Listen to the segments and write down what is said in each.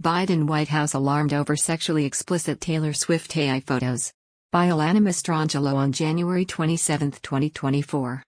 Biden White House alarmed over sexually explicit Taylor Swift AI photos. By Alana Mastrangelo on January 27, 2024.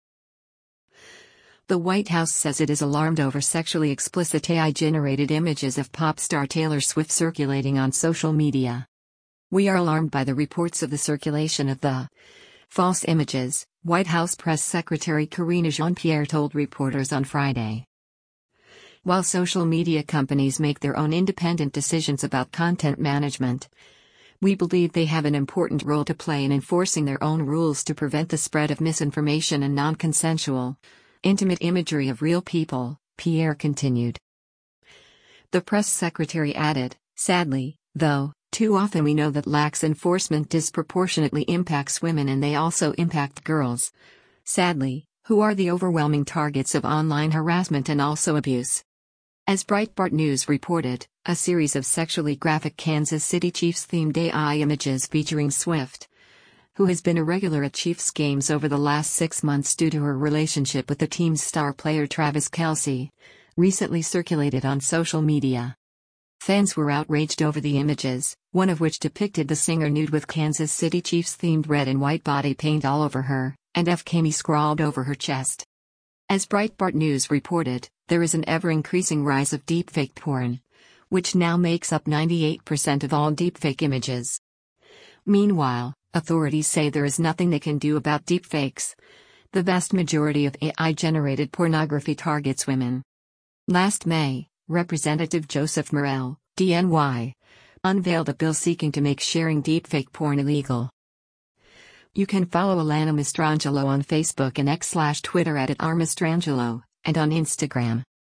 The White House says it is alarmed over sexually explicit AI-generated images of pop star Taylor Swift circulating on social media. "We are alarmed by the reports of the circulation of the false images," White House Press Secretary Karine Jean-Pierre told reporters on Friday. While social media companies make their own independent decisions about content management, we believe they have an important role to play in enforcing their own rules to prevent the spread of misinformation and non-consensual, intimate imagery of real people, Pierre continued. The press secretary added, "Sadly, though, too often we know that lax enforcement disproportionately impacts women and they also impact girls. Sadly, who are the overwhelming targets of online harassment and also abuse." As Breitbart News reported, a series of sexually graphic Kansas City Chiefs-themed AI images featuring Swift, who has been a regular at Chiefs games over the last 6 months due to her relationship with the team's star player Travis Kelce, recently circulated on social media. Fans were outraged over the images, one of which depicted the singer nude with Kansas City Chiefs-themed red and white body paint all over her, and "FKME" scrawled over her chest. As Breitbart News reported, there is an ever-increasing rise of deepfake porn, which now makes up 98% of all deepfake images. Meanwhile, authorities say there is nothing they can do about deepfakes. The vast majority of AI-generated pornography targets women. Last May, Representative Joseph Morell, DNY, unveiled a bill seeking to make sharing deepfake porn illegal. You can follow Alana Mastrangelo on Facebook and X/Twitter @RMastrangelo, and on Instagram